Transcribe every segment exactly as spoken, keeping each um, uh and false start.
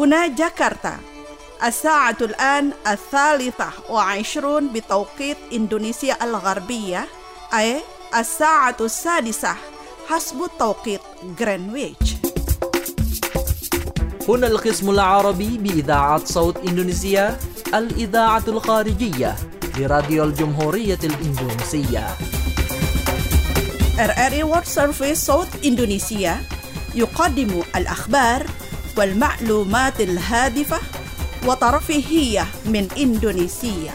هنا جاكرتا. الساعة الآن الثالثة وعشرون بتوقيت إندونيسيا الغربية، أي الساعة السادسة حسب التوقيت غرينتش. هنا القسم العربي بإذاعة صوت إندونيسيا، الإذاعة الخارجية لراديو الجمهورية الإندونيسية. إر إر إي World Service صوت إندونيسيا يقدم الأخبار والمعلومات الهادفة وترفيهية من إندونيسيا.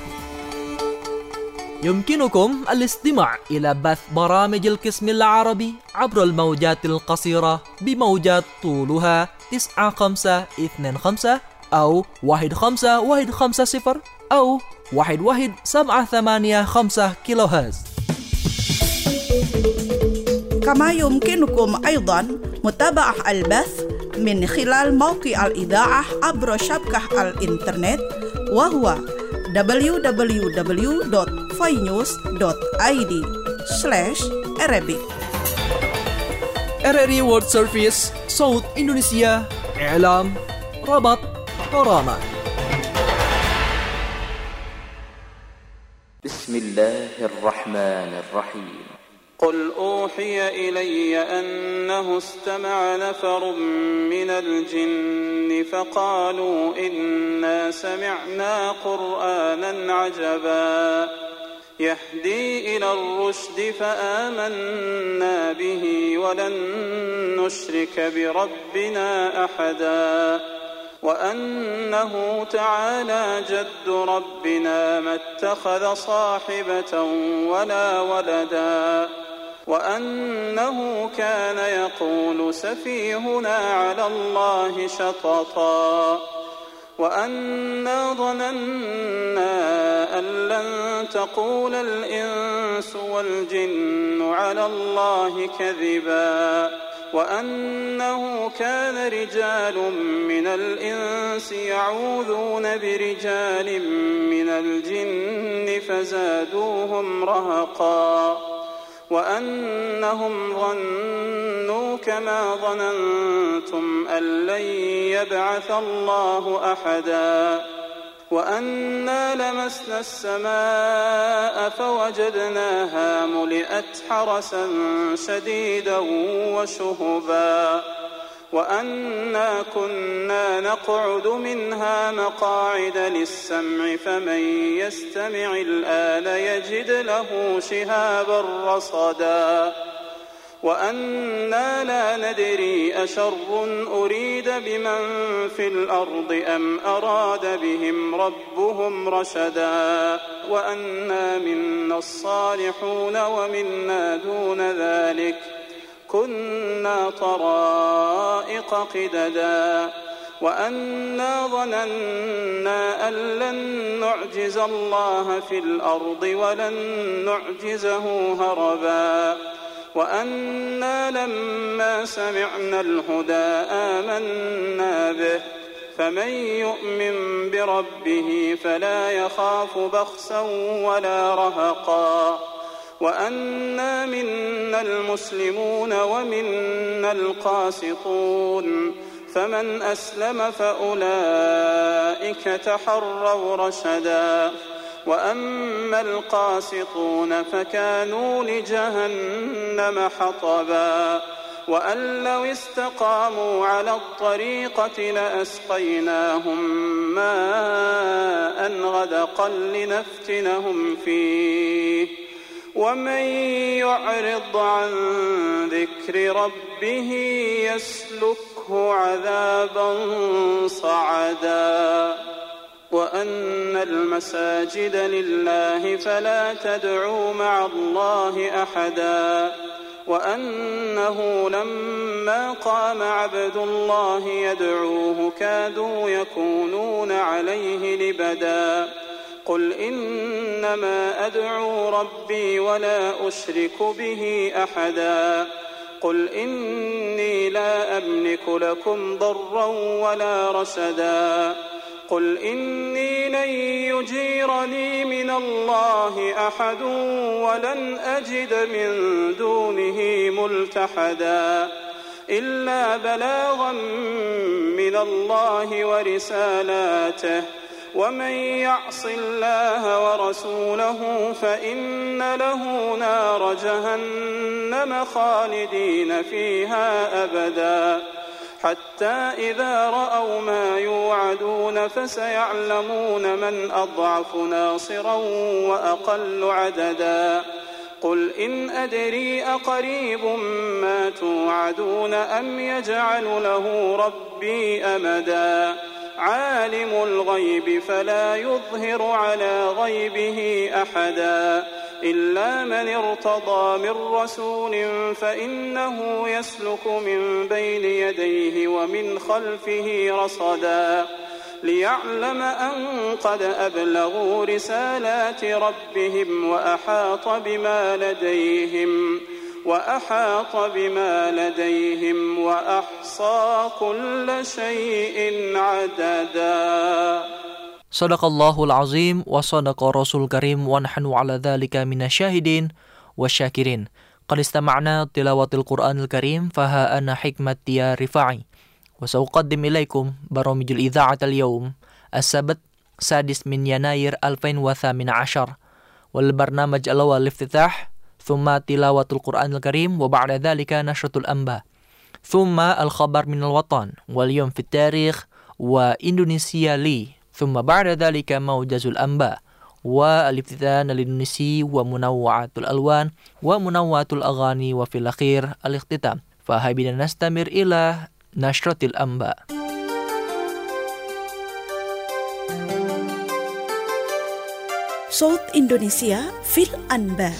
يمكنكم الاستماع إلى بث برامج القسم العربي عبر الموجات القصيرة بموجات طولها تسعة خمسة اثنين خمسة أو واحد خمسة واحد خمسة صفر أو واحد واحد سبعة ثمانية خمسة كيلو هرتز. كما يمكنكم أيضا متابعة البث من خلال موقع الإذاعة عبر شبكة الإنترنت، وهو دبليو دبليو دبليو دوت فاينيوز دوت آي دي سلاش Arabic. إر إر إي World Service صوت إندونيسيا، إعلام، ربط، برامج. بسم الله الرحمن الرحيم. قل أوحي إلي أنه استمع نفر من الجن فقالوا إنا سمعنا قرآنا عجبا يهدي إلى الرشد فآمنا به ولن نشرك بربنا أحدا وأنه تعالى جد ربنا ما اتخذ صاحبة ولا ولدا وأنه كان يقول سفيهنا على الله شططا وأنا ظننا أن لن تقول الإنس والجن على الله كذبا وأنه كان رجال من الإنس يعوذون برجال من الجن فزادوهم رهقا وأنهم ظنوا كما ظننتم أن لن يبعث الله أحدا وأنا لمسنا السماء فوجدناها ملئت حرسا شديدا وشهبا وأنا كنا نقعد منها مقاعد للسمع فمن يستمع الآن يجد له شهابا رصدا وأنا لا ندري أشر أريد بمن في الأرض أم أراد بهم ربهم رشدا وأنا منا الصالحون ومنا دون ذلك كنا طرائق قددا وأنا ظننا أن لن نعجز الله في الأرض ولن نعجزه هربا وأنا لما سمعنا الهدى آمنا به فمن يؤمن بربه فلا يخاف بخسا ولا رهقا وأنا منا المسلمون ومنا القاسطون فمن أسلم فأولئك تحروا رشدا وأما القاسطون فكانوا لجهنم حطبا وأن لو استقاموا على الطريقة لأسقيناهم ماء غدقا لنفتنهم فيه ومن يعرض عن ذكر ربه يسلكه عذابا صعدا وأن المساجد لله فلا تدعوا مع الله أحدا وأنه لما قام عبد الله يدعوه كادوا يكونون عليه لبدا قل إنما أدعو ربي ولا أشرك به أحدا قل إني لا أملك لكم ضرا ولا رشدا قل إني لن يجيرني من الله أحد ولن أجد من دونه ملتحدا إلا بلاغا من الله ورسالاته ومن يعص الله ورسوله فإن له نار جهنم خالدين فيها أبدا حتى إذا رأوا ما يوعدون فسيعلمون من أضعف ناصرا وأقل عددا قل إن أدري أقريب ما توعدون أم يجعل له ربي أمدا عالم الغيب فلا يظهر على غيبه أحدا إلا من ارتضى من رسول فإنه يسلك من بين يديه ومن خلفه رصدا ليعلم أن قد أبلغوا رسالات ربهم وأحاط بما لديهم وأحاط بما لديهم وأحصى كل شيء عددا. Sadaqallahul azim wa sadaqa rasul karim wa nahnu ala dhalika minasyahidin wa syakirin. Qad istama'na tilawatil Qur'anil Karim faha ana hikmat ya rifa'i. Wa sa'uqaddim ilaikum baramijul idha'at al-yawm as-sabt sadis min Yanair alfain wa thamina ashar wal barnamaj al-awwal iftitah thumma tilawatul Qur'anil Karim wa ba'da dhalika nashratul anba thumma al-khabar min al-watan wal yawm fit tarikh wa Indonesia li thumma ba'da dhalika mawjazul anba wa al-iftithan al-indonesi wa munawwa'atul alwan wa munawwa'atul aghani wa fil akhir al-ikhtitam fa habina nastamir ila nashratil anba. صوت إندونيسيا في الأنباء.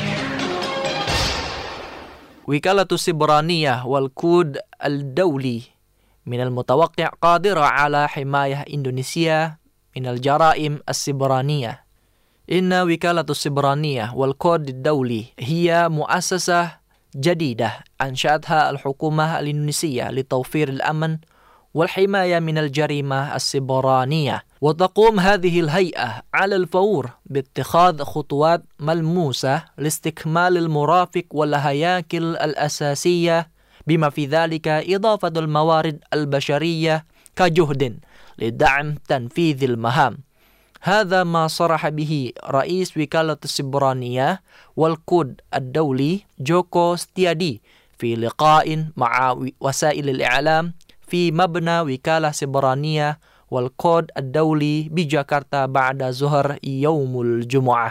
وكالة السبرانية والكود الدولي من المتوقع قادرة على حماية إندونيسيا من الجرائم السبرانية. إن وكالة السبرانية والكود الدولي هي مؤسسة جديدة أنشأتها الحكومة الإندونيسية لتوفير الأمن والحماية من الجريمة السبرانية، وتقوم هذه الهيئة على الفور باتخاذ خطوات ملموسة لاستكمال المرافق والهياكل الأساسية بما في ذلك إضافة الموارد البشرية كجهد لدعم تنفيذ المهام. هذا ما صرح به رئيس وكالة السبرانية والكود الدولي جوكو ستيادي في لقاء مع وسائل الإعلام في مبنى وكالة سبرانية والكود الدولي بجاكرتا بعد ظهر يوم الجمعة.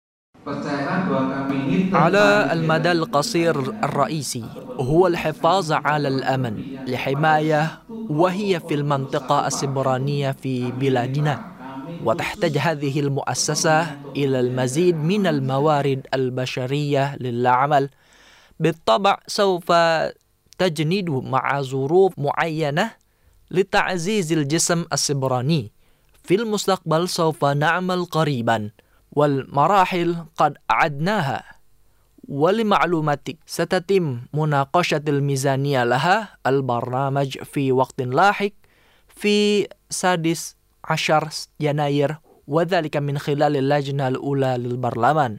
على المدى القصير الرئيسي هو الحفاظ على الأمن لحماية وهي في المنطقة السبرانية في بلادنا، وتحتاج هذه المؤسسة إلى المزيد من الموارد البشرية للعمل. بالطبع سوف تجند مع ظروف معينة لتعزيز الجسم السبراني. في المستقبل سوف نعمل قريبا والمراحل قد أعدناها، ولمعلوماتك ستتم مناقشة الميزانية لها البرنامج في وقت لاحق في سادس عشر يناير، وذلك من خلال اللجنة الأولى للبرلمان.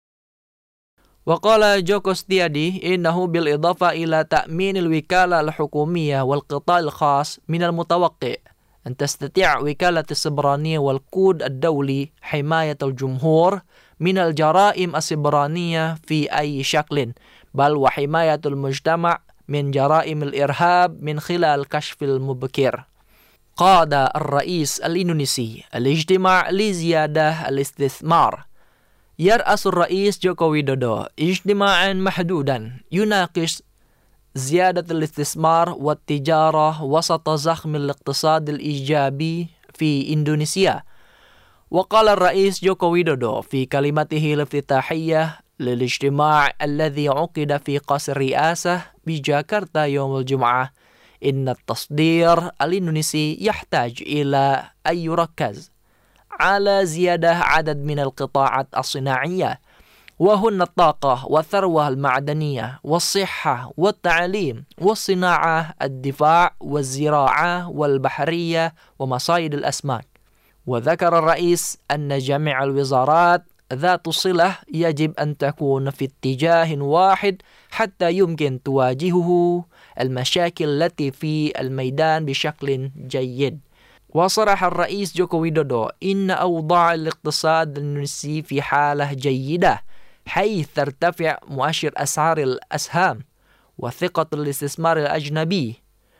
وقال جوكو ستيادي إنه بالإضافة إلى تأمين الوكالة الحكومية والقطاع الخاص من المتوقع أن تستطيع وكالة السبرانية والكود الدولي حماية الجمهور من الجرائم السبرانية في أي شكل، بل وحماية المجتمع من جرائم الإرهاب من خلال كشف المبكر. قاد الرئيس الإندونيسي الاجتماع لزيادة الاستثمار. يرأس الرئيس جوكو ويدودو اجتماعا محدودا يناقش زيادة الاستثمار والتجارة وسط زخم الاقتصاد الإيجابي في إندونيسيا. وقال الرئيس جوكو ويدودو في كلمته الافتتاحية للاجتماع الذي عقد في قصر الرئاسة بجاكرتا يوم الجمعة إن التصدير الإندونيسي يحتاج إلى أن يركز على زيادة عدد من القطاعات الصناعية، وهن الطاقة والثروة المعدنية والصحة والتعليم والصناعة، الدفاع والزراعة والبحرية ومصايد الأسماك. وذكر الرئيس أن جميع الوزارات ذات الصلة يجب أن تكون في اتجاه واحد حتى يمكن تواجهه المشاكل التي في الميدان بشكل جيد. وصرح الرئيس جوكو ويدودو إن أوضاع الاقتصاد الإندونيسي في حالة جيدة، حيث ترتفع مؤشر أسعار الأسهم وثقة الاستثمار الأجنبي،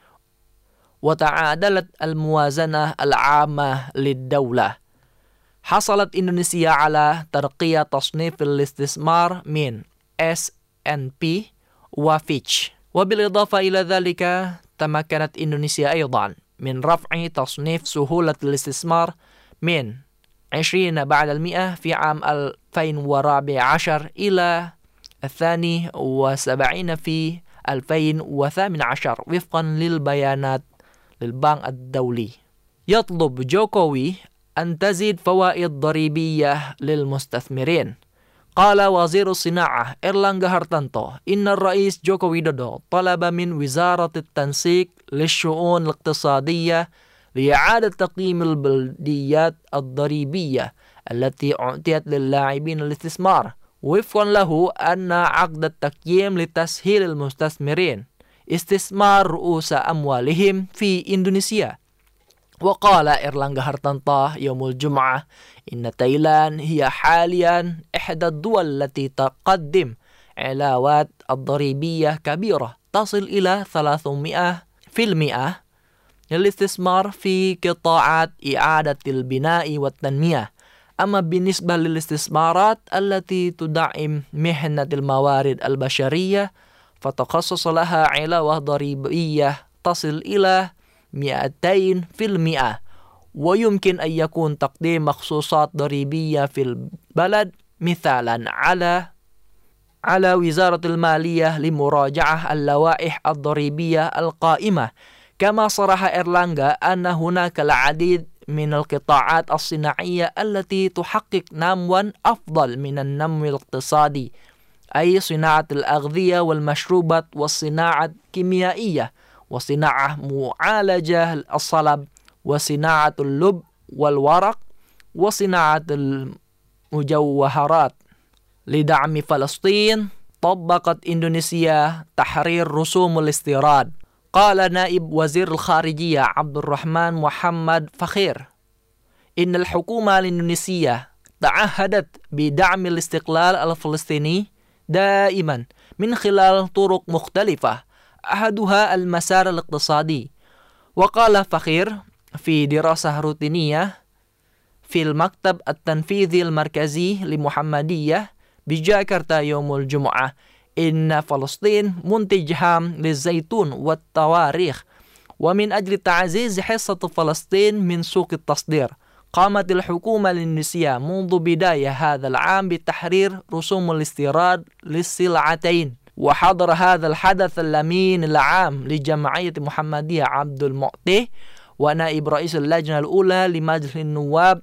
وتعادلت الموازنة العامة للدولة. حصلت إندونيسيا على ترقية تصنيف الاستثمار من إس أند بي وفيتش. وبالإضافة إلى ذلك تمكنت إندونيسيا أيضا من رفع تصنيف سهولة الاستثمار من عشرين بعد المئة في عام ألفين وأربعة عشر إلى الثاني وسبعين في ألفين وثامنة عشر وفقا للبيانات للبنك الدولي. يطلب جوكوي أن تزيد فوائد ضريبية للمستثمرين. قال وزير الصناعة إيرلانغا هارتانتو إن الرئيس جوكو ويدودو طلب من وزارة التنسيق للشؤون الاقتصادية لإعادة تقييم البلديات الضريبية التي أعطيت للاعبين الاستثمار، وفقا له أن عقد التقييم لتسهيل المستثمرين استثمار رؤوس أموالهم في إندونيسيا. وقال إيرلانغا هارتانتو يوم الجمعة إن تايلاند هي حاليا إحدى الدول التي تقدم علاوات الضريبية كبيرة تصل إلى ثلاثمئة بالمئة للاستثمار في قطاعات إعادة البناء والتنمية. أما بالنسبة للاستثمارات التي تدعم مهنة الموارد البشرية فتخصص لها علاوة ضريبية تصل إلى مئتين بالمئة، ويمكن أن يكون تقديم مخصوصات ضريبية في البلد مثالا على على وزارة المالية لمراجعة اللوائح الضريبية القائمة. كما صرح إيرلانغا أن هناك العديد من القطاعات الصناعية التي تحقق نمواً أفضل من النمو الاقتصادي، أي صناعة الأغذية والمشروبات والصناعة الكيميائية وصناعة معالجة الصلب وصناعة اللب والورق وصناعة المجوهرات. لدعم فلسطين طبقت إندونيسيا تحرير رسوم الاستيراد. قال نائب وزير الخارجية عبد الرحمن محمد فخير إن الحكومة الإندونيسية تعهدت بدعم الاستقلال الفلسطيني دائما من خلال طرق مختلفة، أحدها المسار الاقتصادي. وقال فخير في دراسة روتينية في المكتب التنفيذي المركزي لمحمدية بجاكرتا يوم الجمعة إن فلسطين منتج هام للزيتون والتواريخ، ومن أجل تعزيز حصة فلسطين من سوق التصدير قامت الحكومة الإندونيسية منذ بداية هذا العام بتحرير رسوم الاستيراد للسلعتين. وحضر هذا الحدث الأمين العام لجمعية محمدية عبد المعطي ونائب رئيس اللجنة الأولى لمجلس النواب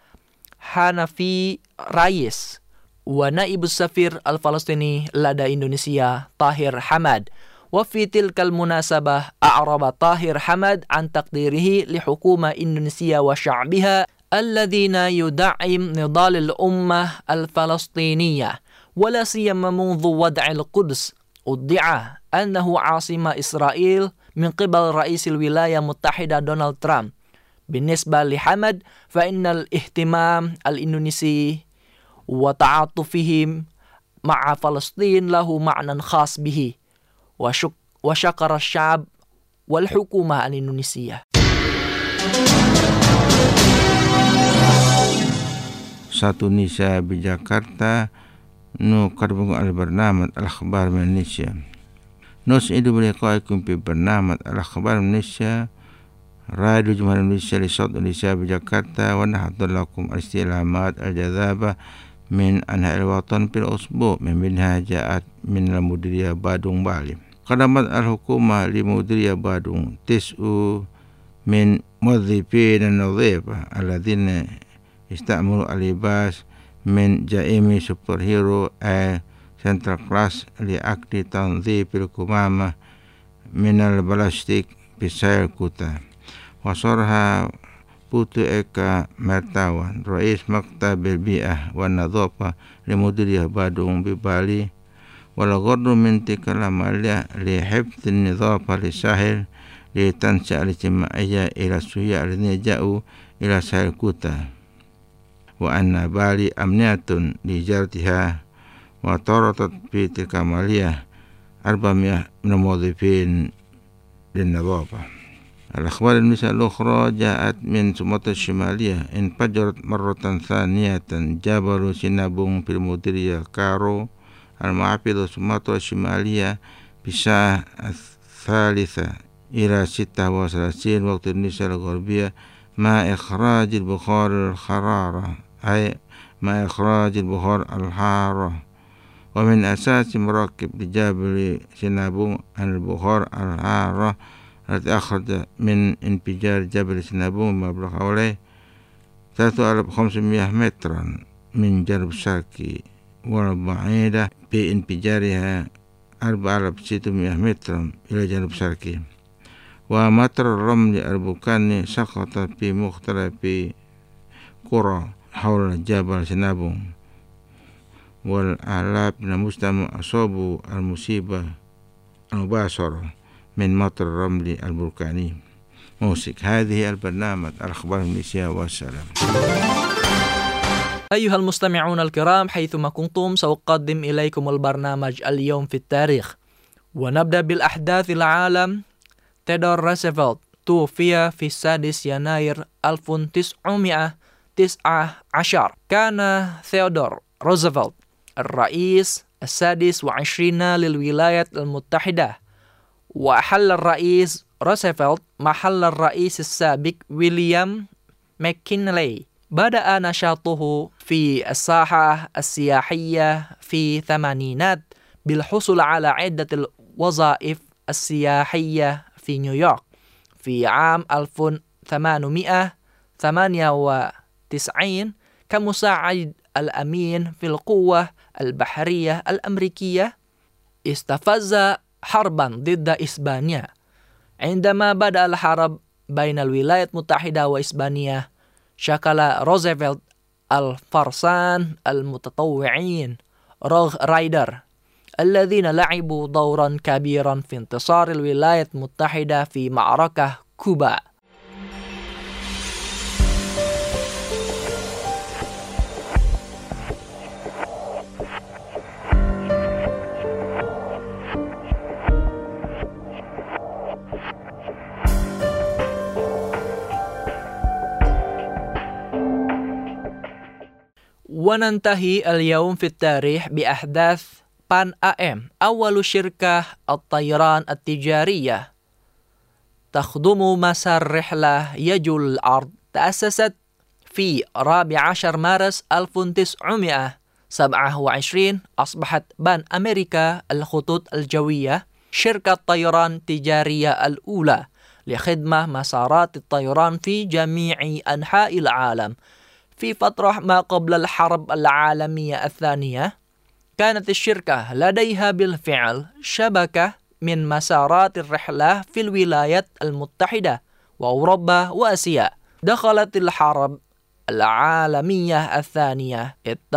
حنفي رايس ونائب السفير الفلسطيني لدى إندونيسيا طاهر حمد. وفي تلك المناسبة أعرب طاهر حمد عن تقديره لحكومة إندونيسيا وشعبها الذين يدعم نضال الأمة الفلسطينية، ولا سيما منذ وضع القدس ادعى أنه عاصمة إسرائيل من قبل رئيس الولاية المتحدة دونالد ترامب. بالنسبة لحمد فإن الاهتمام الإندونيسي وتعاطفهم مع فلسطين له معنى خاص به، وشك وشكر الشعب والحكومة الإندونيسية. Satu Nisa di Jakarta نقدم البرنامج الأخبار من إندونيسيا. نسعد بلقائكم في برنامج الأخبار من إندونيسيا راديو جمهورية إندونيسيا لصوت إندونيسيا بجاكرتا، ونحضر لكم الاستعلامات الجذابة من أنحاء الوطن في الأسبوع، من بينها جاءت من المديرية بادung بالي. قدمت الحكومة لمديرية بادung تسع من موظفين النظيفة الذين استعملوا اللباس من جائمي سوبر هيرو اي سنترال كلاس لأكل تنظيف الكمامة من البلاستيك بسائر كوتا. وصرها بوتو إيكا مرتاوان رئيس مكتب البيئة والنظافة لمديرية بادung ببالي والغرض من تلك العملية لحفظ النظافة للساحل لتنشأ الاجتماعية إلى السياح الذين جاءوا إلى ساحل كوتا، وأن بالي أمنية لإجارتها، وتورطت في تلك العملية أربعمائة من الموظفين للنظافة. الأخبار المثال الأخرى جاءت من سومطرة الشمالية. انفجرت مرة ثانية جبل سينابون في المديرية كارو المحافظة سومطرة الشمالية في الساعة الثالثة إلى ستة وثلاثين وقت النساء الغربية مع إخراج البخار الحرارة، أي مع إخراج البخار الحارة. ومن أساس مراكب لجبل سينابون عن البخار الحارة التي أخرج من انفجار جبل سينابون مبلغ حوالي ثلاثة آلاف وخمسمائة مترا من جنوب شرقي، والبعيدة بانفجارها أربعة آلاف وستمائة مترا إلى جنوب شرقي. ومطر الرمل البركاني سقط في مختلف قرى حول جبل سينابون، والآلاف من المجتمع أصابوا المصيبة المباشرة من مطر الرمل البركاني. موسيقى هذه البرنامج الأخبار الماليزية والسلام. أيها المستمعون الكرام، حيثما كنتم سأقدم إليكم البرنامج اليوم في التاريخ، ونبدأ بالأحداث العالم. تيودور روزفلت توفي في السادس يناير ألف وتسعمائة وتسعة عشر. كان ثيودور روزفلت الرئيس السادس والعشرين للولايات المتحدة، وأحل الرئيس روزفلت محل الرئيس السابق ويليام ماككينلي. بدأ نشاطه في الساحة السياحية في الثمانينات بالحصول على عدة الوظائف السياحية في نيويورك. في عام ألف وثمانمائة وثمانية وتسعين كمساعد الأمين في القوة البحرية الأمريكية، استفز حربا ضد إسبانيا. عندما بدأ الحرب بين الولايات المتحدة وإسبانيا، شكل روزفلت الفرسان المتطوعين روغ رايدر الذين لعبوا دورا كبيرا في انتصار الولايات المتحدة في معركة كوبا. وننتهي اليوم في التاريخ بأحداث بان أم، أول شركة الطيران التجارية تخدم مسار رحلة يجول الأرض. تأسست في الرابع عشر مارس ألف وتسعمائة وسبعة وعشرين. أصبحت بان أمريكا الخطوط الجوية شركة طيران تجارية الأولى لخدمة مسارات الطيران في جميع أنحاء العالم. في فترة ما قبل الحرب العالمية الثانية، كانت الشركة لديها بالفعل شبكة من مسارات الرحلة في الولايات المتحدة وأوروبا وآسيا. دخلت الحرب العالمية الثانية،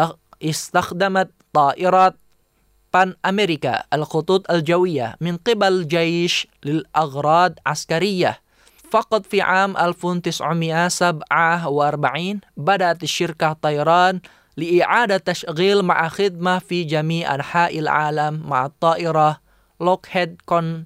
استخدمت طائرات بان أمريكا الخطوط الجوية من قبل الجيش للأغراض عسكرية. فقط في عام ألف وتسعمائة وسبعة وأربعين بدأت الشركة طيران لإعادة تشغيل مع خدمة في جميع أنحاء العالم مع الطائرة لوكهيد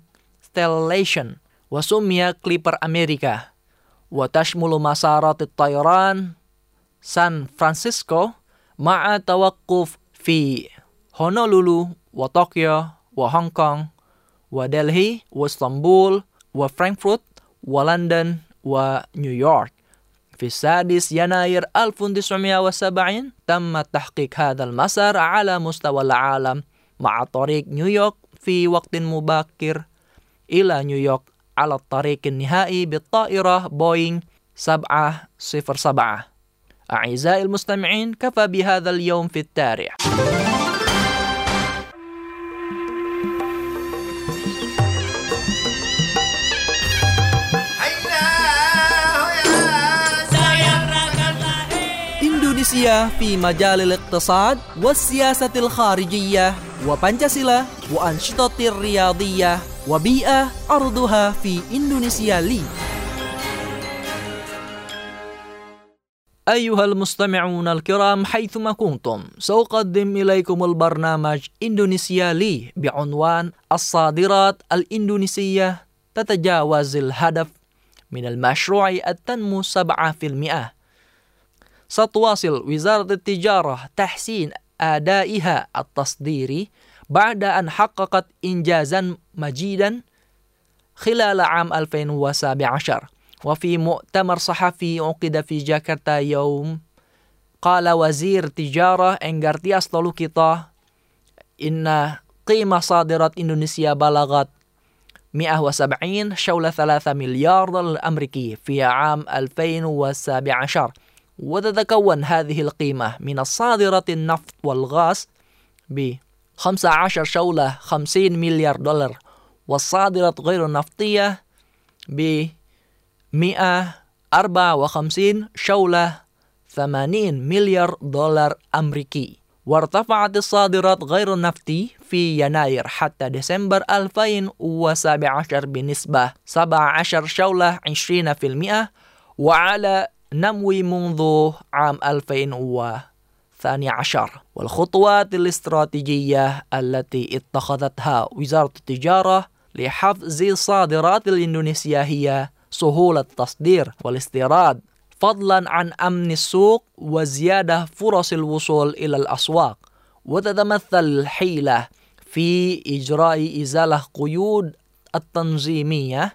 كونستليشن، وسمي كليبر أمريكا، وتشمل مسارات الطيران سان فرانسيسكو مع توقف في هونولولو وطوكيو وهونغ كونغ ودلهي واسطنبول وفرانكفورت ولندن ونيويورك. في السادس يناير ألف وتسعمائة وسبعين تم تحقيق هذا المسار على مستوى العالم مع طريق نيويورك في وقت مبكر إلى نيويورك على الطريق النهائي بالطائرة بوينغ سبعة صفر سبعة. أعزائي المستمعين، كفى بهذا اليوم في التاريخ. إندونيسيا في مجال الاقتصاد والسياسة الخارجية وبنشاسيلا وأنشطة الرياضية وبيئة أرضها في إندونيسيا لي. أيها المستمعون الكرام حيثما كنتم، سأقدم إليكم البرنامج إندونيسيا لي بعنوان الصادرات الإندونيسية تتجاوز الهدف من المشروع التنمو سبعة في المئة. ستواصل وزارة التجارة تحسين أدائها التصديري بعد أن حققت إنجازا مجيدا خلال عام ألفين وسبعة عشر. وفي مؤتمر صحفي عقد في جاكرتا يوم، قال وزير التجارة إنغارتياس تولوكيتا إن قيمة صادرات إندونيسيا بلغت مئة وسبعين حول ثلاثة مليار دولار أمريكي في عام ألفين وسبعة عشر، وتتكون هذه القيمة من الصادرات النفط والغاز ب خمسة عشر حول خمسين مليار دولار، والصادرات غير النفطية ب مئة وأربعة وخمسين حول ثمانين مليار دولار أمريكي. وارتفعت الصادرات غير النفطي في يناير حتى ديسمبر ألفين وسبعة عشر بنسبة سبعة عشر حول عشرين بالمئة، وعلى نمو منذ عام ألفين واثني عشر. والخطوات الاستراتيجية التي اتخذتها وزارة التجارة لحفز الصادرات الإندونيسية هي سهولة التصدير والاستيراد، فضلا عن أمن السوق وزيادة فرص الوصول إلى الأسواق. وتتمثل الحيلة في إجراء إزالة قيود التنظيمية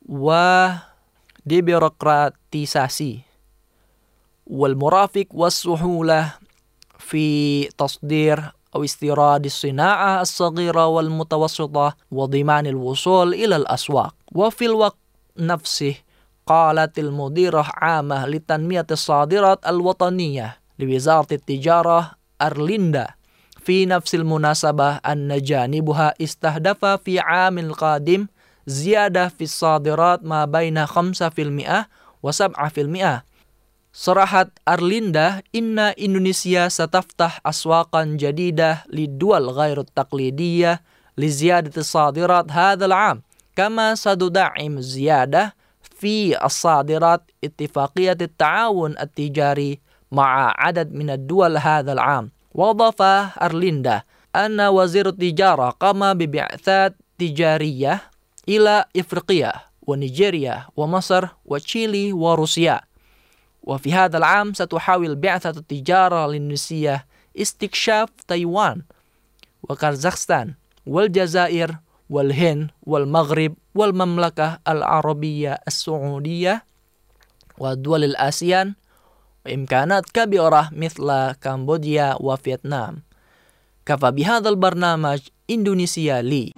وديبيروقراطيساسي والمرافق والسهولة في تصدير أو استيراد الصناعة الصغيرة والمتوسطة وضمان الوصول إلى الأسواق. وفي الوقت نفسه قالت المديرة عامة لتنمية الصادرات الوطنية لوزارة التجارة أرليندا في نفس المناسبة أن جانبها استهدف في عام القادم زيادة في الصادرات ما بين خمسة بالمئة وسبعة بالمئة. صرحت أرليندا إن إندونيسيا ستفتح أسواقا جديدة للدول غير التقليدية لزيادة الصادرات هذا العام، كما ستدعم زيادة في الصادرات اتفاقية التعاون التجاري مع عدد من الدول هذا العام. وأضاف أرليندا أن وزير التجارة قام ببعثات تجارية إلى إفريقيا ونيجيريا ومصر وتشيلي وروسيا. وفي هذا العام ستحاول بعثة التجارة الإندونيسية استكشاف تايوان وكازاخستان والجزائر والهند والمغرب والمملكة العربية السعودية ودول الآسيان، وإمكانات كبيرة مثل كمبوديا وفيتنام. كفى بهذا البرنامج إندونيسيا لي.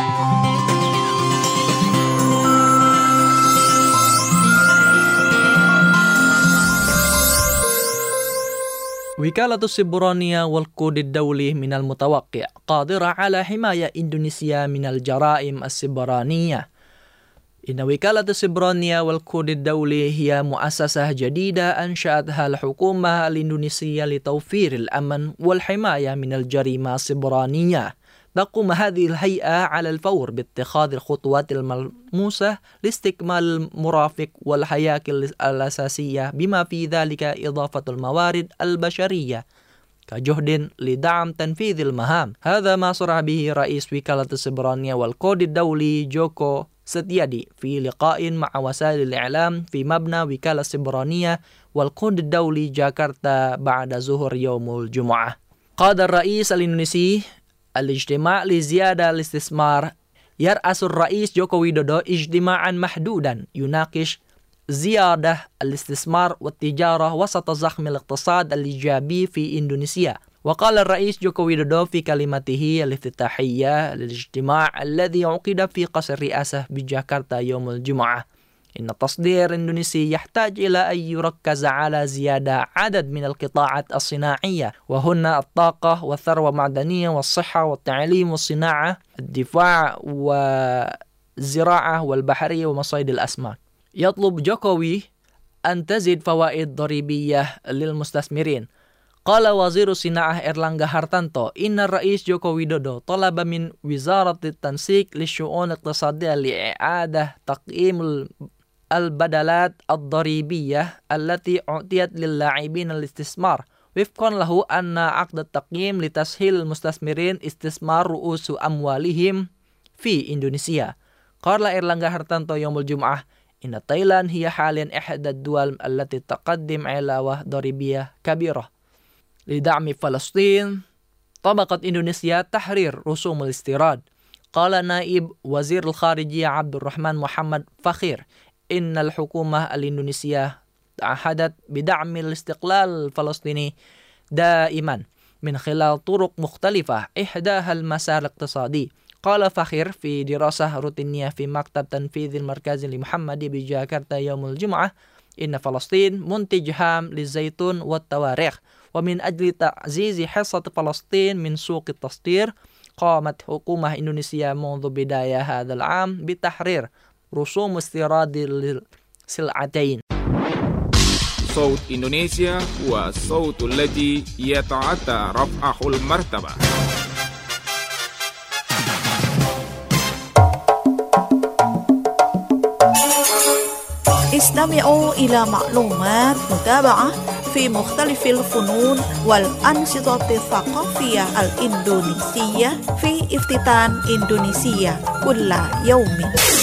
وكالة السبرانية والكود الدولي من المتوقع قادرة على حماية إندونيسيا من الجرائم السبرانية. إن وكالة السبرانية والكود الدولي هي مؤسسة جديدة أنشأتها الحكومة الإندونيسية لتوفير الأمن والحماية من الجريمة السبرانية. تقوم هذه الهيئة على الفور باتخاذ الخطوات الملموسة لاستكمال المرافق والهياكل الأساسية، بما في ذلك إضافة الموارد البشرية كجهد لدعم تنفيذ المهام. هذا ما صرح به رئيس وكالة السبرانية والكود الدولي جوكو ستيادي في لقاء مع وسائل الإعلام في مبنى وكالة السبرانية والكود الدولي جاكرتا بعد ظهر يوم الجمعة. قاد الرئيس الإندونيسي الاجتماع لزيادة الاستثمار. يرأس الرئيس جوكو ويدودو اجتماعا محدودا يناقش زيادة الاستثمار والتجارة وسط زخم الاقتصاد الإيجابي في إندونيسيا. وقال الرئيس جوكو ويدودو في كلمته الافتتاحية للاجتماع الذي عقد في قصر الرئاسة بجاكرتا يوم الجمعة إن التصدير الإندونيسي يحتاج إلى أن يركز على زيادة عدد من القطاعات الصناعية، وهن الطاقة والثروة المعدنية والصحة والتعليم والصناعة، الدفاع والزراعة والبحرية ومصيد الأسماك. يطلب جوكوي أن تزيد فوائد ضريبية للمستثمرين. Qala Waziru Sinaah Erlangga Hartanto, inna Rais Joko Widodo talaba min Wizarat Tansik li syu'un iqtisadiyah li'i'adah taqim al-badalat ad-daribiyah allati u'tiyat lil-la'ibin al-istismar wifqan lahu anna 'aqd at-taqyim li tashil mustasmirin istismar ru'usu amwalihim fi Indonesia. Qala Erlangga Hartanto yaumul Jum'ah, inna Thailand hiya halian ihda ad-duwal allati taqaddim 'ilawah daribiyah kabirah lida'mi Falastin tabaqat Indonesia tahrir rusum al-istirad. Qala Naib Wazir al-Kharijiyah Abdurrahman Muhammad Fakhir, innal hukumah al-Indonesia ta'ahadat bida'mi al-istiqlal al-Falastini daiman min khilal turuq mukhtalifah ihdaha al-masar al-iqtisadi. Qala Fakhir fi dirasah rutiniyah fi Maktab Tanfidhil Markazil Muhammadi bi Jakarta yaumul Jum'ah, inna Falastin muntij ham lizaitun wat tawarikh wa min ajli ta'zizi hissat Falastin min suq at-tasdir qamat hukumah Indonesia منذ بداية هذا العام بتحرير رسوم استيراد السلعتين. صوت إندونيسيا هو الصوت الذي يتعدى رفعه المرتبة. استمعوا إلى معلومات متابعة في مختلف الفنون والأنشطة الثقافية الإندونيسية في افتتان إندونيسيا كل يوم.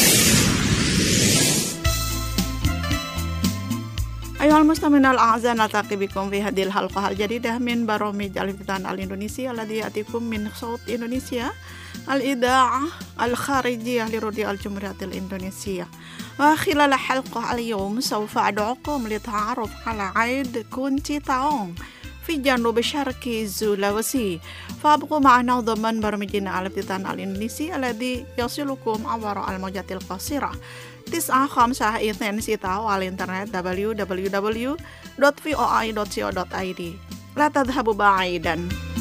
أيها المستمعون الأعزاء، نلتقي بكم في هذه الحلقة الجديدة من برامج الافتتان الإندونيسي الذي يأتيكم من صوت إندونيسيا الإذاعة الخارجية لراديو الجمهورية الإندونيسية. وخلال حلقة اليوم سوف أدعوكم للتعرف على عيد كونتي تاونغ في جنوب شرق سولاوسي. فابقوا معنا ضمن برنامجنا الافتتان الإندونيسي الذي يصلكم عبر الموجات القصيرة تسعة خمسة اثنين ستة وعلى الإنترنت دبليو دبليو دبليو دوت في او اي دوت سي او دوت اي دي. لا تذهبوا بعيدا.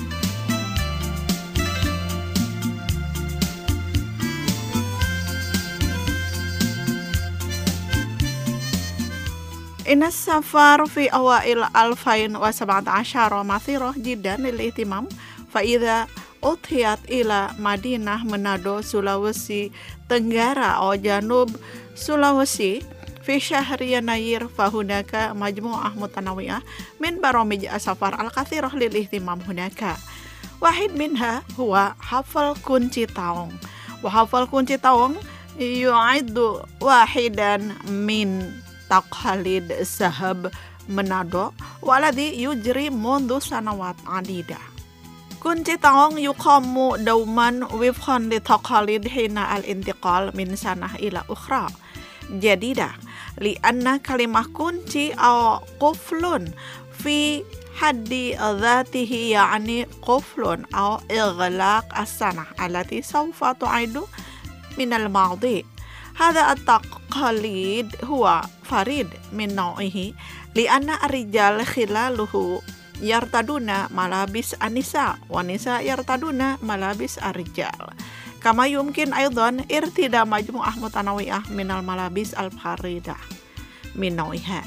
إن السفر في أوائل ألفين وسبعة عشر مثيرة جدا للاهتمام، فإذا أضحيت إلى مدينة منادو سولاوسي تنغارا أو جنوب سولاوسي في شهر يناير، فهناك مجموعة متنوعة من برامج السفر الكثيرة للاهتمام هناك. واحد منها هو حفل كونتي تاونغ، وحفل كونتي تاونغ يعد واحدا من تقاليد الذهب منادو والذي يجري منذ سنوات عديدة. كونتي تاونغ يقام دوما وفقا لتقاليد حين الانتقال من سنة إلى أخرى جديدة، لأن كلمة كونتي أو قفل في حد ذاته يعني قفل أو إغلاق السنة التي سوف تعد من الماضي. هذا التقليد هو فريد من نوعه، لأن الرجال خلاله يرتدون ملابس النساء والنساء يرتدون ملابس الرجال. كما يمكن أيضا ارتداء مجموعة متنوعة من الملابس الفريدة من نوعها.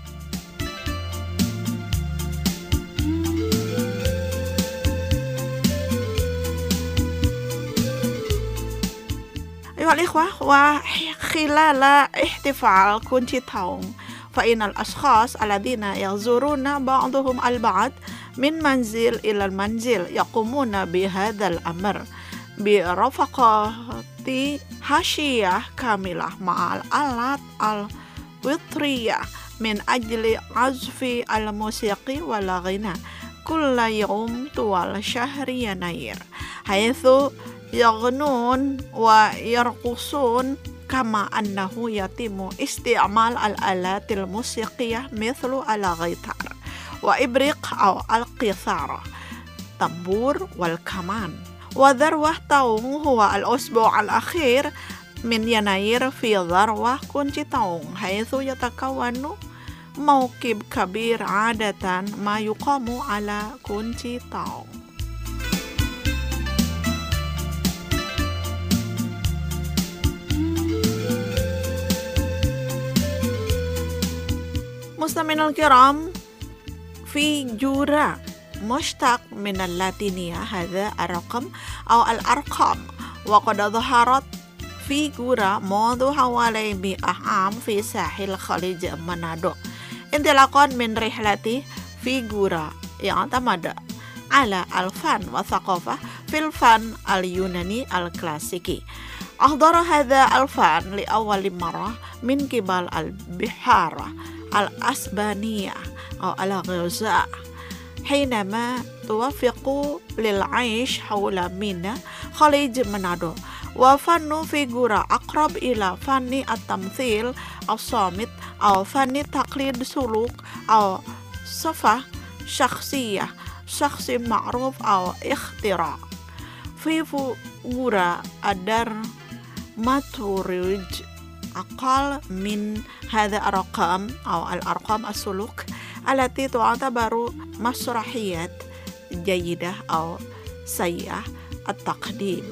أيها الإخوة، وخلال احتفال كونتي تاونغ فإن الأشخاص الذين يزورون بعضهم البعض من منزل إلى المنزل يقومون بهذا الأمر برفقة حاشية كاملة مع الآلات الوترية من أجل عزف الموسيقى والغناء كل يوم طوال شهر يناير، حيث يغنون ويرقصون، كما أنه يتم استعمال الآلات الموسيقية مثل الغيتار وإبريق أو القيثارة، طنبور والكمان. وذروة تاونغ هو الأسبوع الأخير من يناير في ذروة كونتي تاونغ، حيث يتكون موكب كبير عادة ما يقام على كونتي تاونغ. مستمعينا الكرام، في جورا مشتق من اللاتينية هذا الرقم أو الأرقام، وقد ظهرت فيغورا منذ حوالي مئة عام في ساحل خليج منادو انطلاقا من رحلة فيغورا يعتمد على الفن والثقافة في الفن اليوناني الكلاسيكي. أحضر هذا الفن لأول مرة من قبل البحارة الأسبانية أو الغوزاء حينما توافقوا للعيش حول ميناء خليج منادو. وفن فيغورا أقرب إلى فن التمثيل الصامت أو فن تقليد سلوك أو صفة شخصية شخص معروف أو اختراع. في فيغورا الدراماتورج أقل من هذا الرقم أو الأرقام السلوك التي تعتبر مسرحيات جيدة أو سيئة التقديم.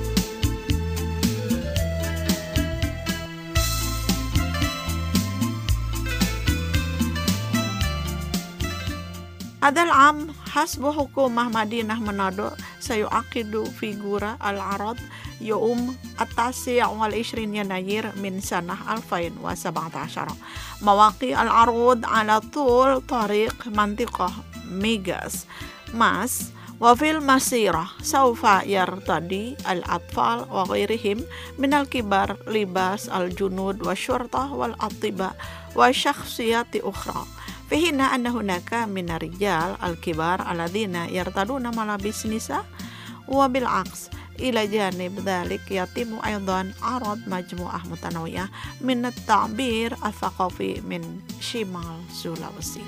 هذا العام حسب حكومة مدينة منادو سيعقد فيغورا العرض يوم التاسع والعشرين يناير من سنة ألفين وسبعة عشر. مواقع العروض على طول طريق منطقة ميغاس ماس، وفي المسيرة سوف يرتدي الأطفال وغيرهم من الكبار لباس الجنود والشرطة والأطباء وشخصيات أخرى، في حين أن هناك من الرجال الكبار الذين يرتدون ملابس نساء. وبالعكس إلى جانب ذلك يتم أيضا عرض مجموعة متنوعة من التعبير الثقافي من شمال سولويسي.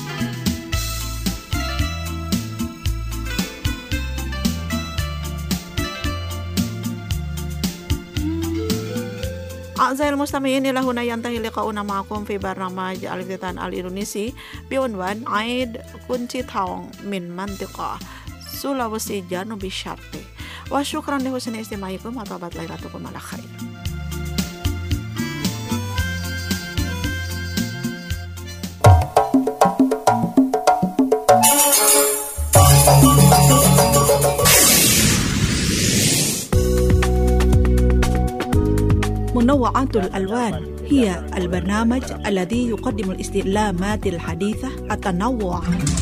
أعزائي المستمعين، إلى هنا ينتهي لقاؤنا معكم في برنامج الفتان الإندونيسي بعنوان عيد كونتي تاونغ من منطقة سولويسي جنوب الشرقي. وشكرا لحسن استماعكم وطابت ليلتكم على خير. منوعات الألوان هي البرنامج الذي يقدم الاستعلامات الحديثة التنوع.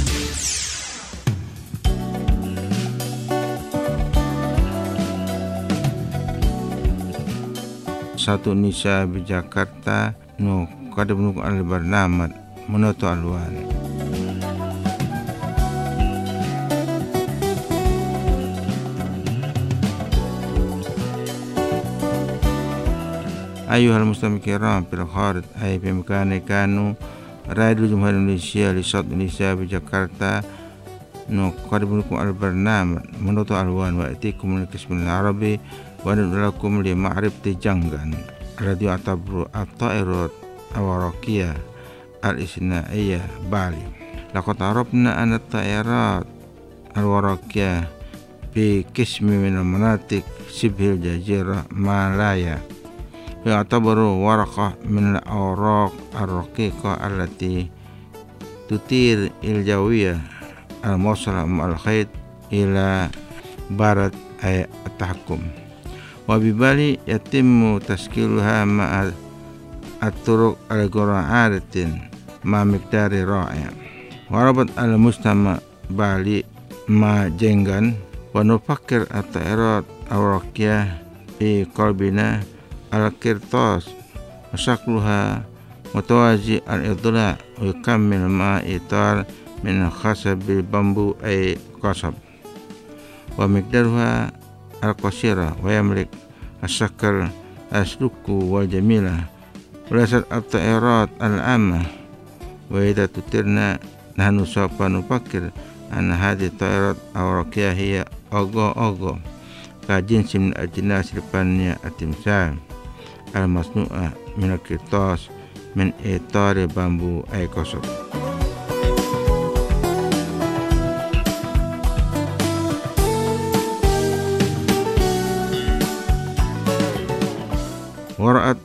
Satu Nisa di Jakarta no kada menuk al barnamat monoto alwan. Ayuhal muslim kiram fil kharit ay bimkani kanu Radio Jumhuriyat Indonesia li Satu Nisa di Jakarta no kada menuk al barnamat monoto alwan wa atikum min qismil arabi wa nalakum li ma'rifati janggan Radio Atabru At-Ta'irat Al-Warakiyah Al-Isnaiyah Bali. Laqad arafna anna at-ta'irat al-warakiyah fi qismi min al-manatik shibhil jazirah Malaya ya'tabaru waraqah min al-awraq ar-raqiqah allati tutir il-jawiyah al-mawsala al-khayt ila barat ay at-tahakkum. وببالي يتم تشكيلها مع الطرق القرآنية مع مقدار رائع وربط المجتمع بالي مع جنغان ونفكر الطائرات الورقية في قلبنا على القرطاس وشكلها متوازي الإضلاع ويكمل مع إطار من خشب البامبو أي قصب ومقدارها القصيرة ويملك الشكل السلوك والجميلة وليست الطائرات العامة. وإذا تطرنا نحن سوف نفكر أن هذه الطائرات الورقية هي أوغو أوغو كجنس من الأجناس الفنية التمثال المصنوعة من القرطاس من إطار بامبو أي قصب. ورأت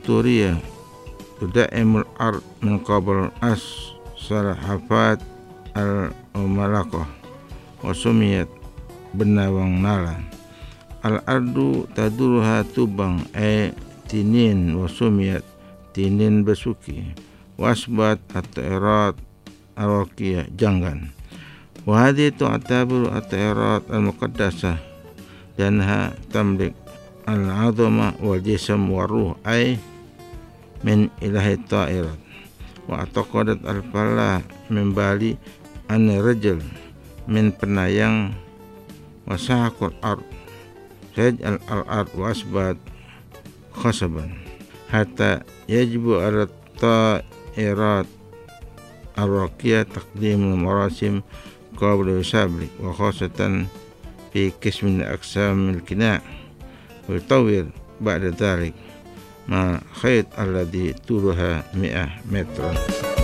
الأسطورية تدعم الأرض من قبل السلحفاة al-Umalaqah wa sumiyat benawang nala. Al-ardu taduruha tubang ay tinin wa sumiyat tinin basuki wasbat at-tairat al-waqiyah janggan. Wa hadhihi tu'tabaru at-tairat al-muqaddasah liannaha tamlik al-'azama wal jism wa ruh ay min ilahi ta'irat. Wa ataqadat al-fala min bali an rajul min penayang wa sahaqul ard saj'al al-ard wa asbat khasaban hatta yajibu ala ta'irat al-waqiyah taqdimul marasim qabla sablik wa khasatan fi qismin aqsam al-kina' wa yutawwir ba'da dhalik ma khayt alladhi tuluha mi'ah metran.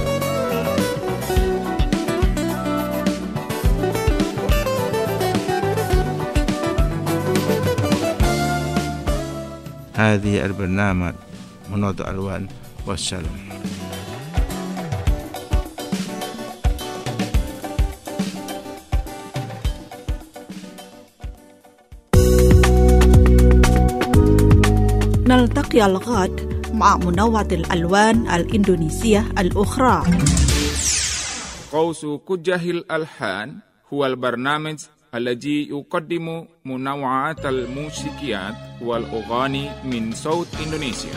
هذه البرنامج مناط الألوان والسلام. نلتقي الغد مع منوعة الألوان الإندونيسية الأخرى. قوس كجه الألحان هو البرنامج الذي يقدم منوعات الموسيقيات والأغاني من صوت إندونيسيا.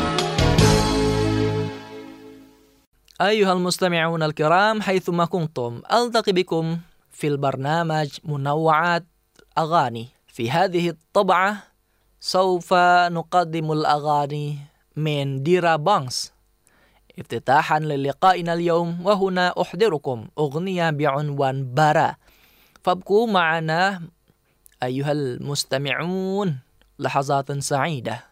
أيها المستمعون الكرام حيثما كنتم ألتقي بكم في البرنامج منوعات أغاني. في هذه الطبعة سوف نقدم الأغاني من ديرا بانكس افتتاحا للقائنا اليوم، وهنا أحضركم أغنية بعنوان بارا، فابقوا معنا أيها المستمعون لحظات سعيدة.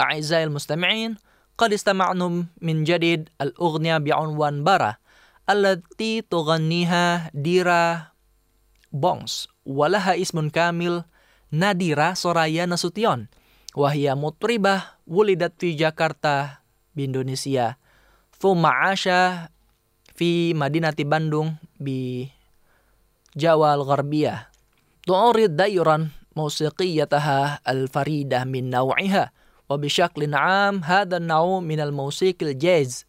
أعزائي المستمعين، قد استمعتم من جديد الأغنية بعنوان برا التي تغنيها ديرا بونغس، ولها اسم كامل ناديرة سورaya Nasution، وهي مطربة ولدت في جاكرتا بإندونيسيا، ثم عاش في مدينة باندung بجاوا الغربية. تعرض دائرا موسيقيتها الفريدة من نوعها، وبشكل عام هذا النوع من الموسيقى الجاز،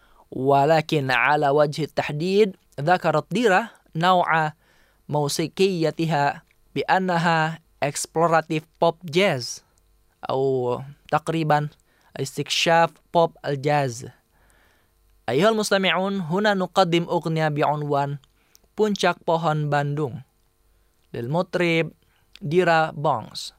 ولكن على وجه التحديد ذكرت ديرا نوع موسيقيتها بأنها explorative pop jazz أو تقريبا استكشاف بوب الجاز. أيها المستمعون، هنا نقدم أغنية بعنوان Puncak Pohon Bandung للمطرب ديرا بونغس.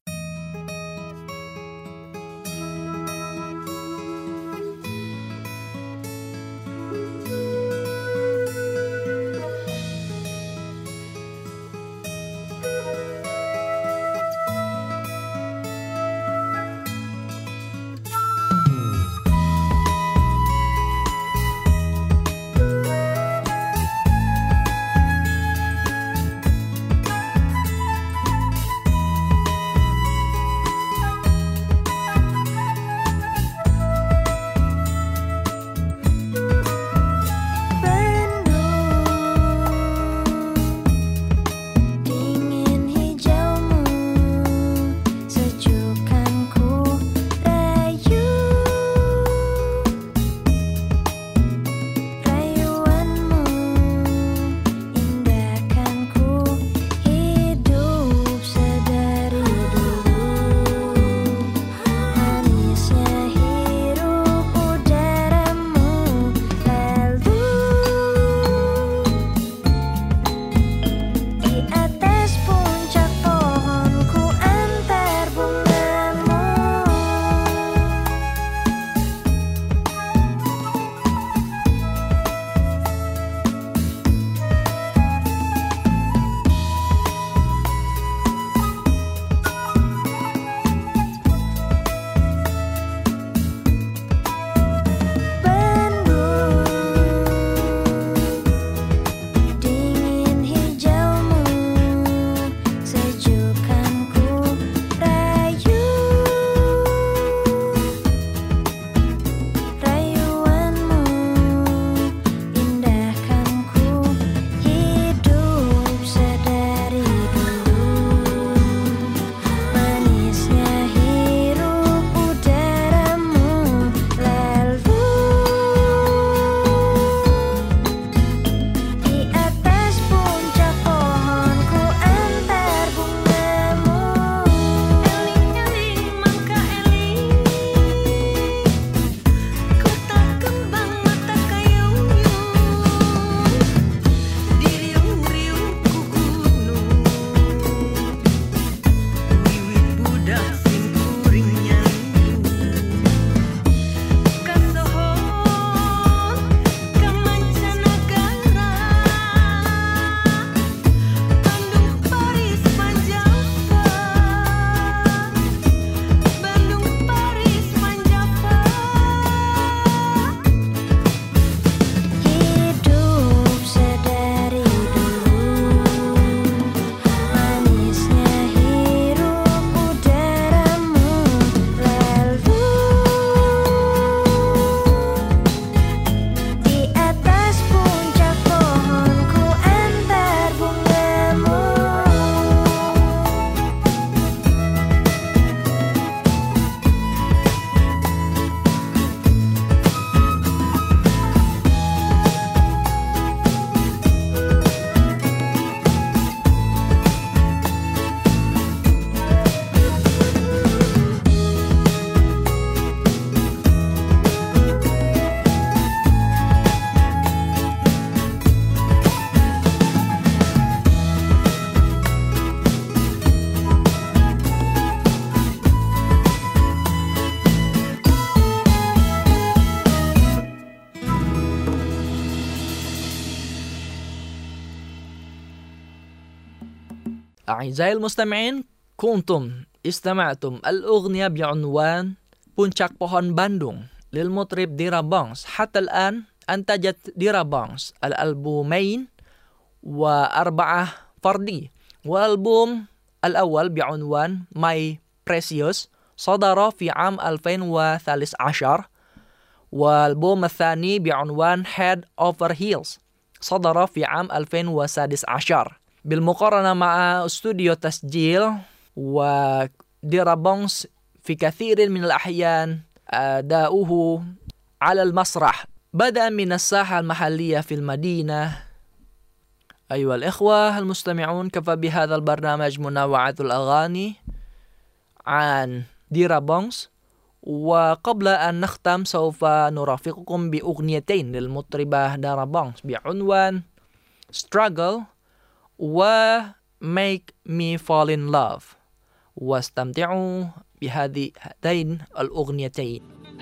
أعزائي المستمعين، كنتم استمعتم الأغنية بعنوان puncak pohon Bandung للمطرب ديرا بانكس. حتى الآن أنتجت ديرا بانكس الألبومين وأربعة فردي، والألبوم الأول بعنوان My Precious صدر في عام ألفين وثلاثة عشر، والألبوم الثاني بعنوان Head Over Heels صدر في عام ألفين وسادس عشر. بالمقارنة مع استوديو تسجيل، وديرا بانكس في كثير من الأحيان أداؤه على المسرح بدءا من الساحة المحلية في المدينة. أيها الإخوة المستمعون، كفى بهذا البرنامج منوعات الأغاني عن ديرا بانكس. وقبل أن نختم سوف نرافقكم بأغنيتين للمطربة ديرا بانكس بعنوان Struggle و Make Me Fall in Love، واستمتعوا بهذين الأغنيتين.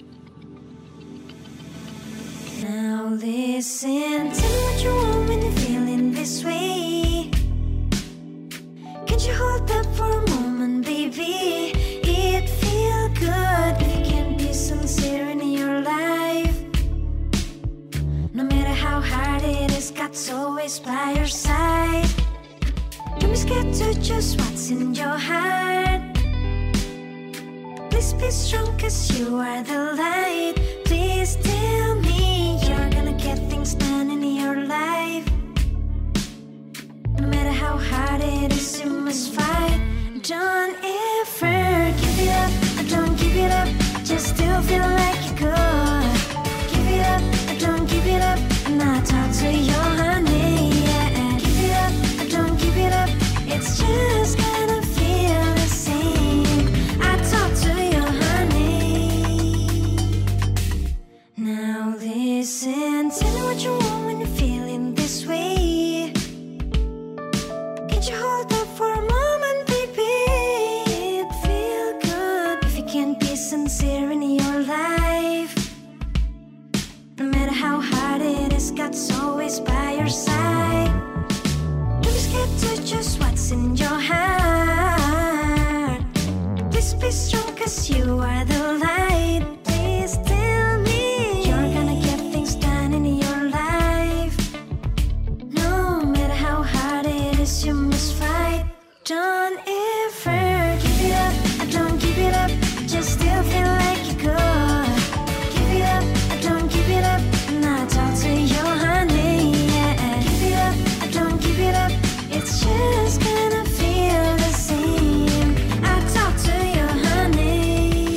Now listen, tell me what you want when you're feeling this way. Can't you hold that for a moment, baby? It feel good if you can be sincere in your life. No matter how hard it is, God's always by your side. Don't be scared to choose what's in your heart. Please be strong, cause you are the light. Please tell me you're gonna get things done in your life. No matter how hard it is, you must fight. Don't ever give it up, don't give it up. Just still feel like you could. Give it up, don't give it up. And I talk to your honey, yeah. Give it up, don't give it up. It's just gonna feel the same. I talk to your honey. Now listen, tell me what you want when you're feeling this way. Can't you hold that for a moment, baby? It feel good if you can be sincere in your life. No matter how hard it is, God's always by your side. Don't be scared to choose what's in your heart. Please be strong, cause you are the light. Please tell me you're gonna get things done in your life. No matter how hard it is, you must fight. Don't ever give it up, don't give it up. Just still feel like you could. Give it up, don't give it up. And I talk to your honey, yeah. Give it up, don't give it up. It's just gonna feel the same. I talk to your honey.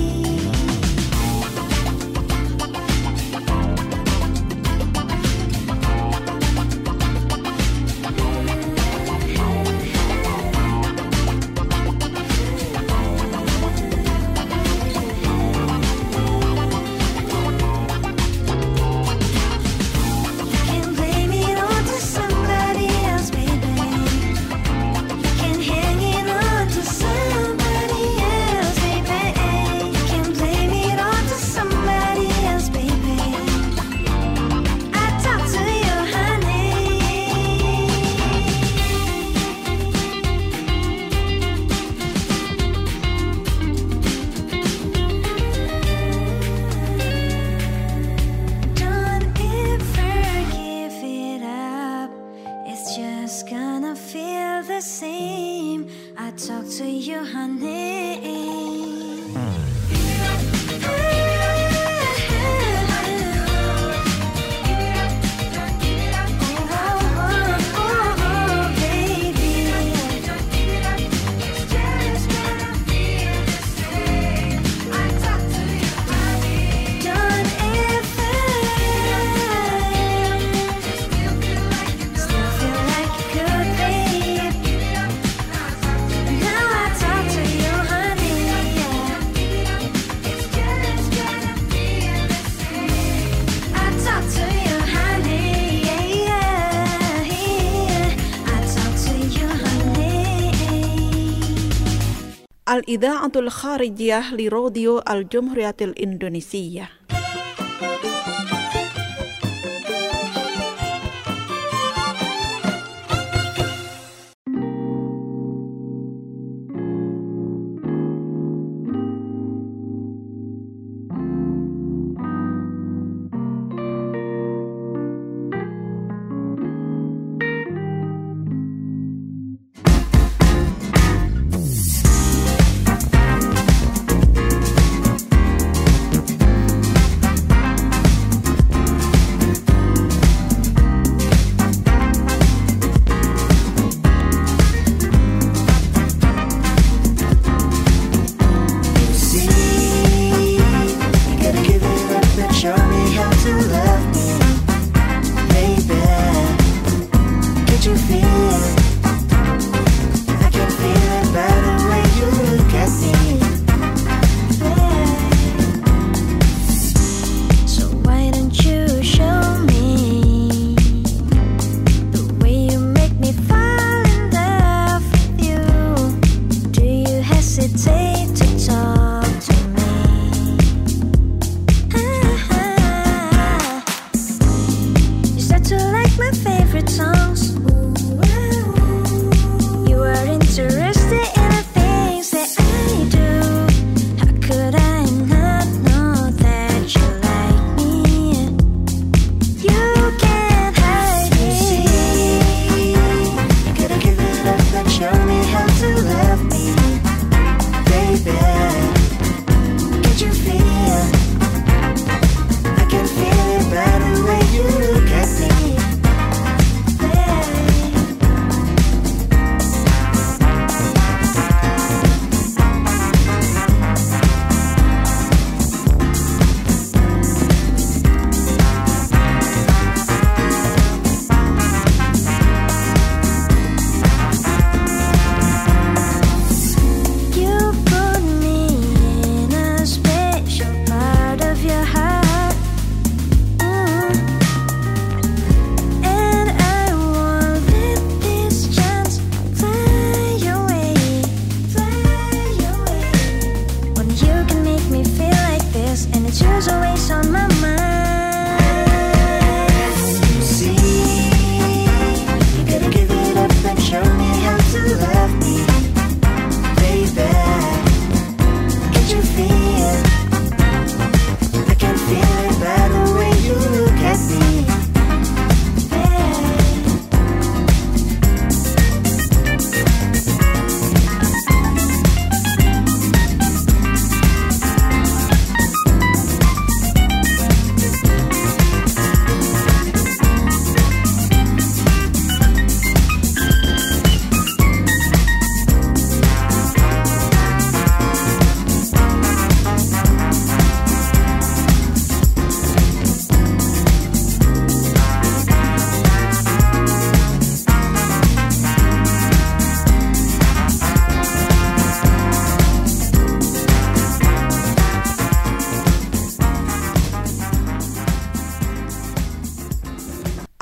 Can't blame it on to somebody else, baby. Can't hang it on to somebody else, baby. Can't blame it on to somebody else, baby. I talk to your honey. Don't ever give it up. It's just gonna feel the same. I talk to you, honey. Still feel like you could, babe. Now I talk to you, honey, yeah. I talk to you, honey, yeah, yeah. I talk to you, honey. الإذاعة الخارجية لراديو الجمهورية الإندونيسية.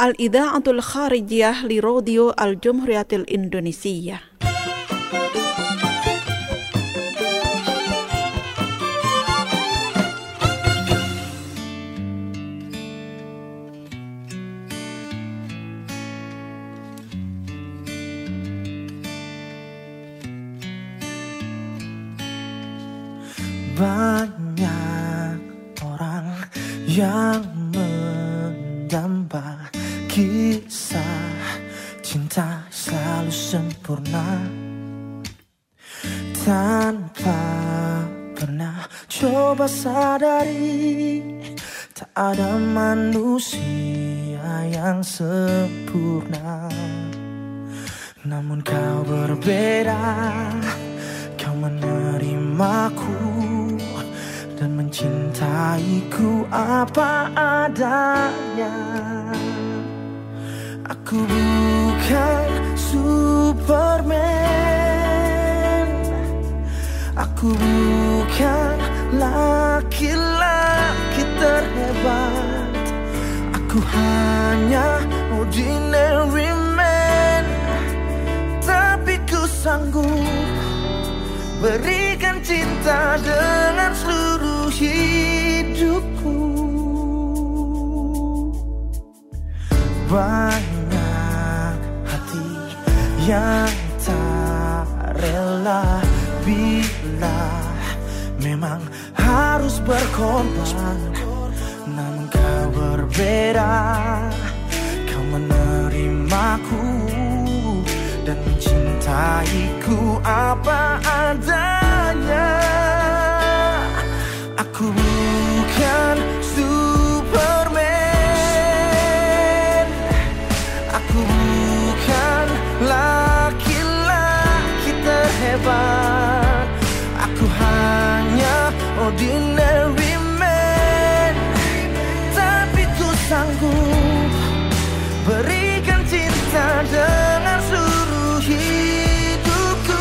الإذاعة الخارجية لراديو الجمهورية الإندونيسية. Banyak orang yang mendamba kisah cinta selalu sempurna, tanpa pernah coba sadari tak ada manusia yang sempurna. Namun kau berbeda, kau menerimaku dan mencintaiku apa adanya. Aku bukan Superman, aku bukan laki-laki terhebat, aku hanya ordinary man. Tapi ku sanggup berikan cinta dengan seluruh hidupku. Banyak hati yang tak rela bila memang harus berkorban. Namun kau berbeda, kau menerimaku dan mencintaiku apa adanya. Aku bukan Superman, aku bukan laki-laki terhebat, aku hanya ordinary man. Tapi ku sanggup berikan cinta dengan seluruh hidupku.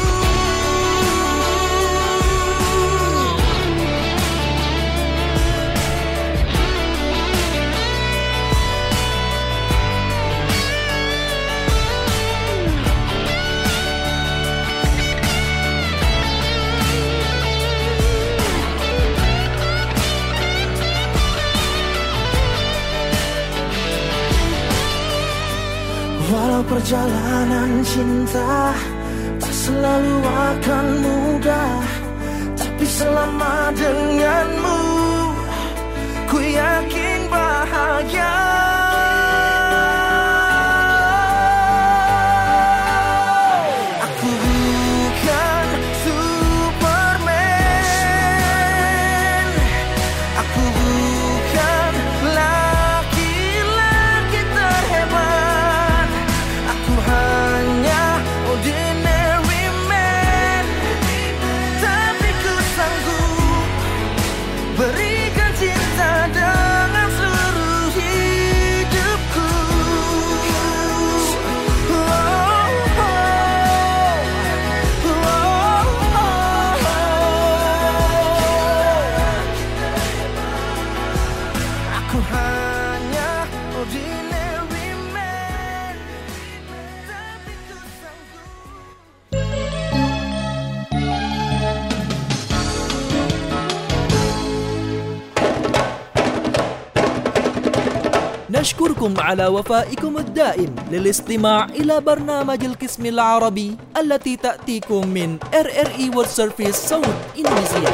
Walau perjalanan cinta tak selalu akan mudah, tapi selama denganmu ku yakin bahagia. Aku bukan Superman, aku bukan laki-laki terhebat, aku hanya ordinary man. Tapi ku sanggup berikan cinta dengan seluruh hidupku. Oh, oh, oh, oh, oh. Aku hanya ordinary man. Tapi ku sanggup. نشكركم على وفائكم الدائم للاستماع إلى برنامج القسم العربي التي تأتيكم من إر إر إي World Service صوت إندونيسيا.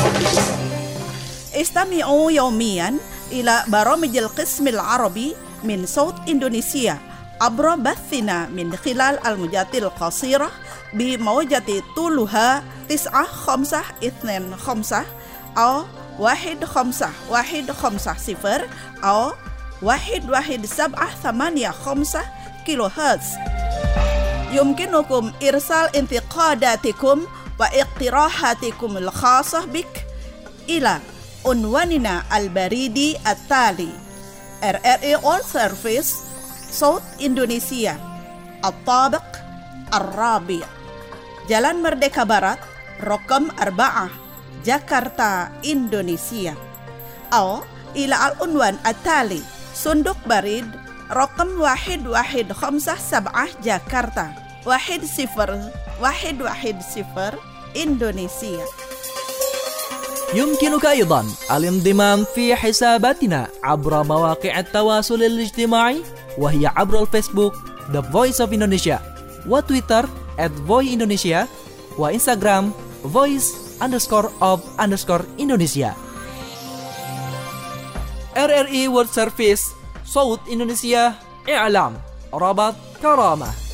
استمعوا يوميا إلى برامج القسم العربي من صوت إندونيسيا عبر بثنا من خلال الموجات القصيرة بموجة طولها تسعة خمسة اثنين خمسة أو واحد خمسة واحد خمسة صفر أو واحد واحد سبعة ثمانية خمسة كيلو هرتز. يمكنكم إرسال انتقاداتكم واقتراحاتكم الخاصة بك إلى عنواننا البريدي التالي: إر إر إي World Service صوت إندونيسيا، الطابق الرابع، Jalan Merdeka Barat رقم أربعة، جاكرتا، إندونيسيا. أو إلى العنوان التالي: صندوق بريد رقم واحد واحد خمسة سبعة جاكرتا واحد صفر واحد واحد صفر إندونيسيا. يمكنك أيضا الانضمام في حساباتنا عبر مواقع التواصل الاجتماعي، وهي عبر الفيسبوك The Voice of Indonesia، وتويتر at voice indonesia، وإنستغرام voice underscore of underscore Indonesia. R R I World Service صوت إندونيسيا، إعلام، ربط، كرامة.